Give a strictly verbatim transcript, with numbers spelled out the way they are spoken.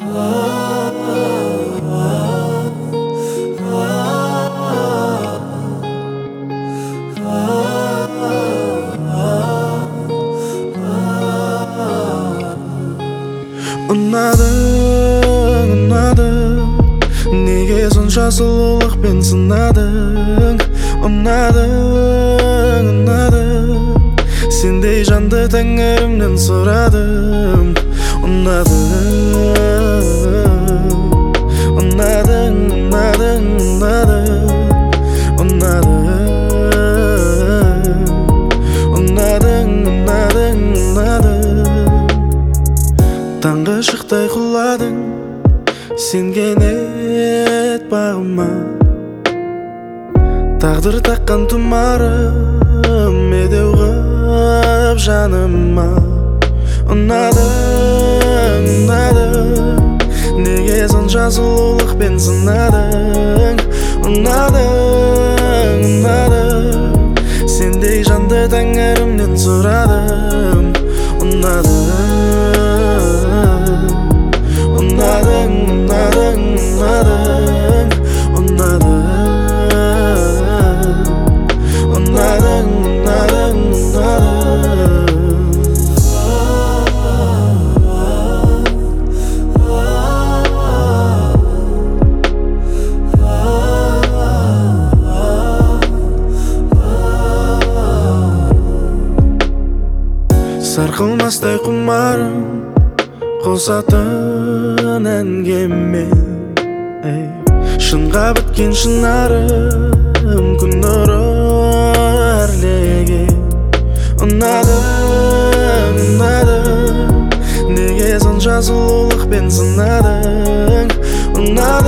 Ұнадың, ұнадың, неге сонша сұлулықпен сынадың? Ұнадың, ұнадың, сендей жанды тәңірімнен сұрадым. Ұнадың, ұнадың, ұнадың, ұнадың, ұнадың, ұнадың, ұнадың, ұнадың. Таңғы шықтай құладың, сенген ет бағыма. Тағдыр таққан тұмарым медеу ғып жаныма. Ұнадың, ұнадың, неге сонша сұлулықпен сынадың? Ұнадың, ұнадың, сендей жанды тәңірімнен сұрадым. Ұнадың, ұнадың, ұнадың, ұнадың, ұнадың, ұнадың, ұнадың, ұнадың. Сарқылмастай құмарым қосатын әнге мен, шынға біткен шынарым күн нұры әрлеген. Ұнадың, ұнадың, неге сонша сұлулықпен сынадың? Ұнадың,